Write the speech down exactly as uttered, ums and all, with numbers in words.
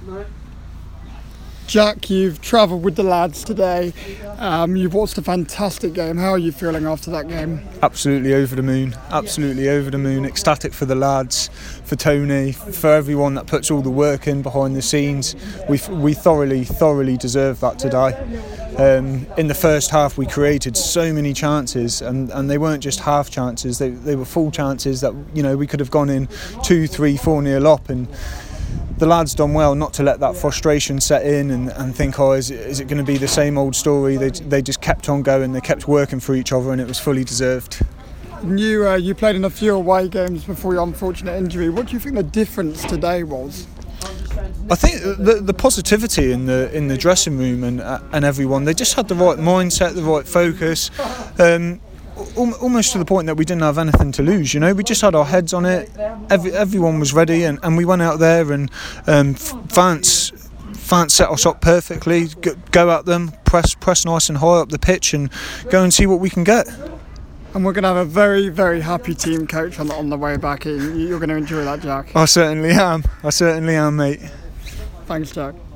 Jack, you've travelled with the lads today. Um, you've watched a fantastic game. How are you feeling after that game? Absolutely over the moon. Absolutely over the moon. Ecstatic for the lads, for Tony, for everyone that puts all the work in behind the scenes. We we thoroughly, thoroughly deserve that today. Um, in the first half, we created so many chances, and, and they weren't just half chances. They they were full chances that, you know, we could have gone in two, three, four nil up, and the lads done well not to let that frustration set in and, and think, oh, is it, is it going to be the same old story? They they just kept on going. They kept working for each other, and it was fully deserved. You uh, you played in a few away games before your unfortunate injury. What do you think the difference today was? I think the the positivity in the in the dressing room and uh, and everyone, they just had the right mindset, the right focus. Um, almost to the point that we didn't have anything to lose, you know. We just had our heads on it. Every, everyone was ready, and, and we went out there, and um, Vance Vance set us up perfectly. Go, go at them, press press nice and high up the pitch, and go and see what we can get. And we're going to have a very, very happy team coach on the, on the way back in. You're going to enjoy that, Jack. I certainly am. I certainly am, mate. Thanks, Jack.